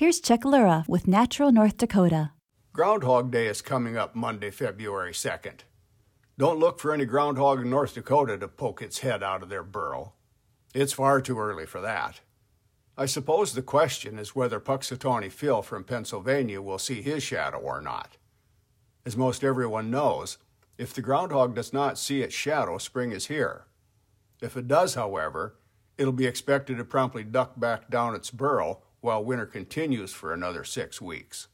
Here's Chuck Lura with Natural North Dakota. Groundhog Day is coming up Monday, February 2nd. Don't look for any groundhog in North Dakota to poke its head out of their burrow. It's far too early for that. I suppose the question is whether Puxatawney Phil from Pennsylvania will see his shadow or not. As most everyone knows, if the groundhog does not see its shadow, spring is here. If it does, however, it'll be expected to promptly duck back down its burrow while winter continues for another 6 weeks.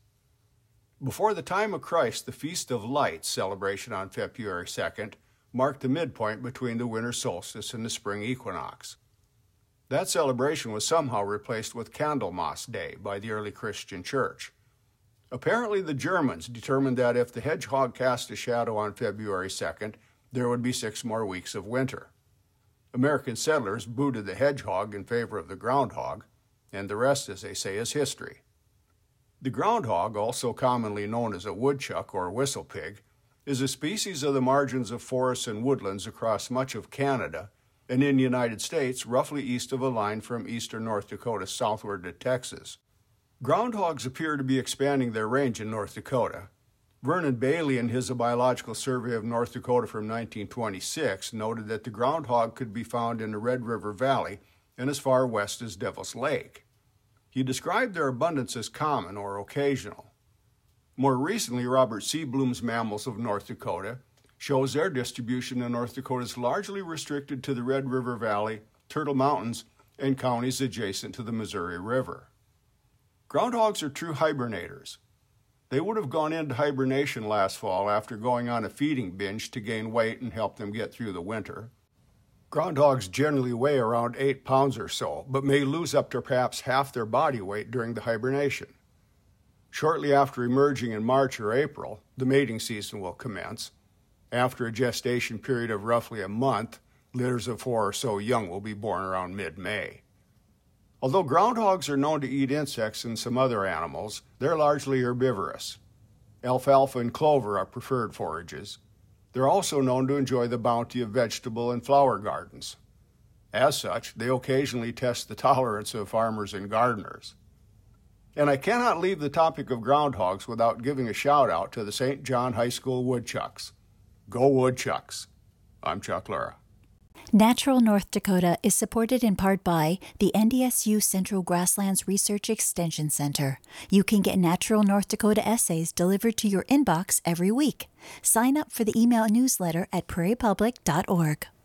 Before the time of Christ, the Feast of Lights celebration on February 2nd marked the midpoint between the winter solstice and the spring equinox. That celebration was somehow replaced with Candlemas Day by the early Christian church. Apparently, the Germans determined that if the hedgehog cast a shadow on February 2nd, there would be 6 more weeks of winter. American settlers booted the hedgehog in favor of the groundhog, and the rest, as they say, is history. The groundhog, also commonly known as a woodchuck or whistle pig, is a species of the margins of forests and woodlands across much of Canada and in the United States, roughly east of a line from eastern North Dakota southward to Texas. Groundhogs appear to be expanding their range in North Dakota. Vernon Bailey, in his A Biological Survey of North Dakota from 1926, noted that the groundhog could be found in the Red River Valley and as far west as Devil's Lake. He described their abundance as common or occasional. More recently, Robert Seablum's Mammals of North Dakota shows their distribution in North Dakota is largely restricted to the Red River Valley, Turtle Mountains, and counties adjacent to the Missouri River. Groundhogs are true hibernators. They would have gone into hibernation last fall after going on a feeding binge to gain weight and help them get through the winter. Groundhogs generally weigh around 8 pounds or so, but may lose up to perhaps half their body weight during the hibernation. Shortly after emerging in March or April, the mating season will commence. After a gestation period of roughly a month, litters of 4 or so young will be born around mid-May. Although groundhogs are known to eat insects and some other animals, they're largely herbivorous. Alfalfa and clover are preferred forages. They're also known to enjoy the bounty of vegetable and flower gardens. As such, they occasionally test the tolerance of farmers and gardeners. And I cannot leave the topic of groundhogs without giving a shout-out to the St. John High School Woodchucks. Go Woodchucks! I'm Chuck Lura. Natural North Dakota is supported in part by the NDSU Central Grasslands Research Extension Center. You can get Natural North Dakota essays delivered to your inbox every week. Sign up for the email newsletter at prairiepublic.org.